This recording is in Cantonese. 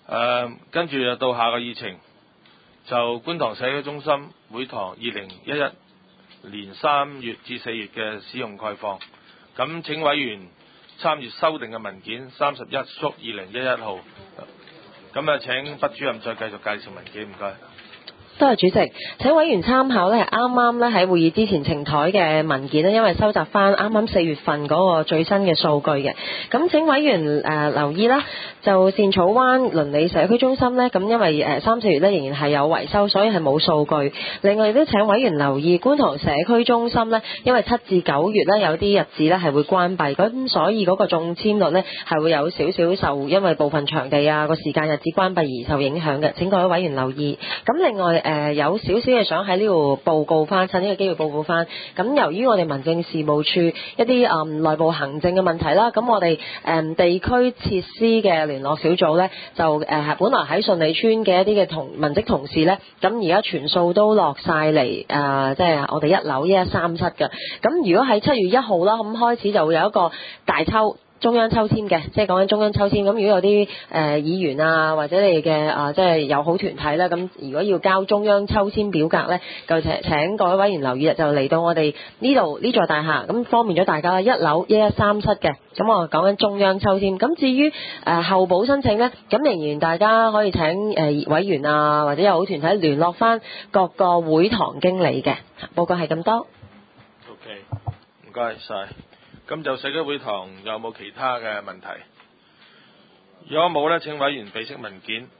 跟住就到下個議程，就觀塘社區中心會堂2011年3月至4月嘅使用概況。咁請委員參閱修訂嘅文件31/2011號。咁請畢主任再繼續介紹文件，唔該。 多謝主席，請委員參考咧，係啱啱咧喺會議之前呈台嘅文件咧，因為收集翻啱啱4月份嗰個最新嘅數據嘅。咁請委員留意啦，就善草灣鄰里社區中心咧，咁因為3、4月咧仍然係有維修，所以係冇數據。另外亦都請委員留意觀塘社區中心咧，因為7至9月咧有啲日子咧係會關閉，咁所以嗰個中籤率咧係會有少少受因為部分場地啊個時間日子關閉而受影響嘅。請各位委員留意。咁另外有少少嘅想喺呢度報告翻，趁呢個機會報告翻。咁由於我哋民政事務處一啲內部行政嘅問題啦，咁我哋地區設施嘅聯絡小組呢，就本來喺順利村嘅一啲嘅文職同事呢，咁而家全數都落晒嚟即係我哋1樓1137嘅。咁如果喺7月1號啦，咁開始就會有一個大抽。中央抽籤嘅，即係講緊中央抽籤。咁如果有啲議員啊，或者你嘅即係友好團體啦，咁如果要交中央抽籤表格咧，就請各位委員留意，就嚟到我哋呢度呢座大廈，咁方便咗大家啦。1樓1137嘅，咁我講緊中央抽籤。咁至於候補申請咧，咁仍然大家可以請委員啊，或者友好團體聯絡翻各個會堂經理嘅。報告係咁多。 OK， 唔該晒。咁就社區會堂有冇其他嘅問題？如果冇呢，請委員備悉文件。